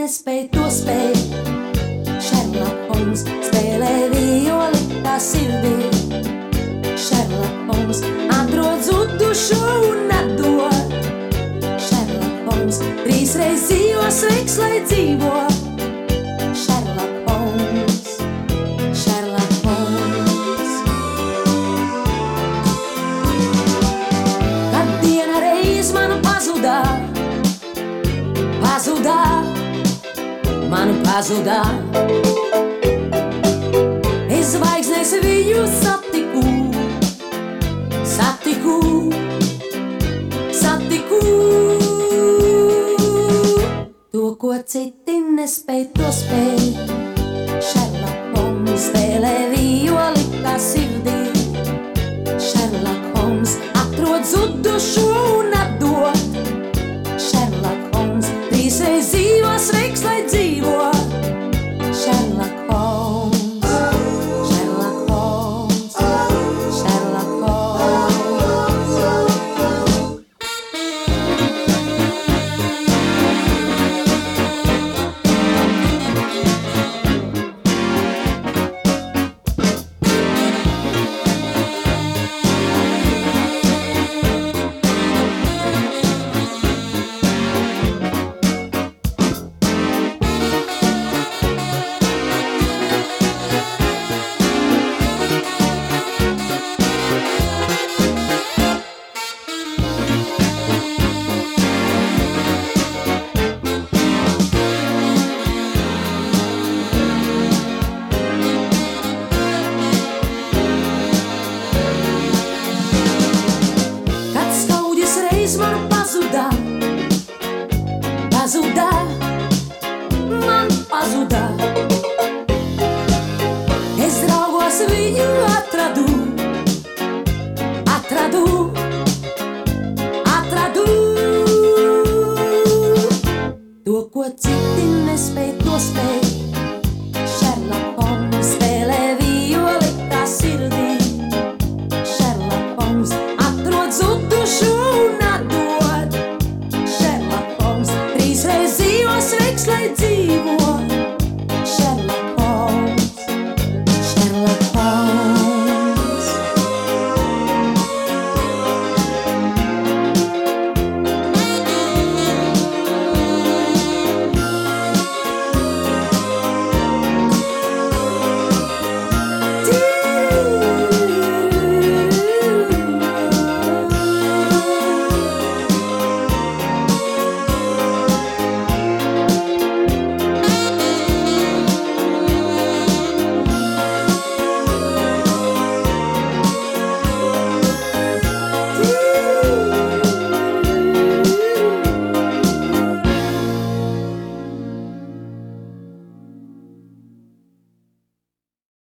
nespēj, to spēj. Sherlock Holmes spēlē violi kā sirdī. Sherlock Holmes atrod zudušo un atdod. Sherlock Holmes trīsreiz dzīvo, sveiks, lai dzīvo. Sherlock Holmes, Sherlock Holmes. Kad diena reiz man pazudā, man pazudā. Es zvaigznēs viņu satiku, to, ko citi nespēj, to spēj. Sherlock Holmes spēlē violi kā sirdī. Sherlock Holmes atrod zudušo un atdod. Sherlock Holmes trīsreiz dzīvo, sveiks, lai dzīvo. Sherlock Holmes, Sherlock Holmes, Sherlock Holmes. Man pazudā. Es draugos viņu atradu. To, ko citi nespēj, to spēj.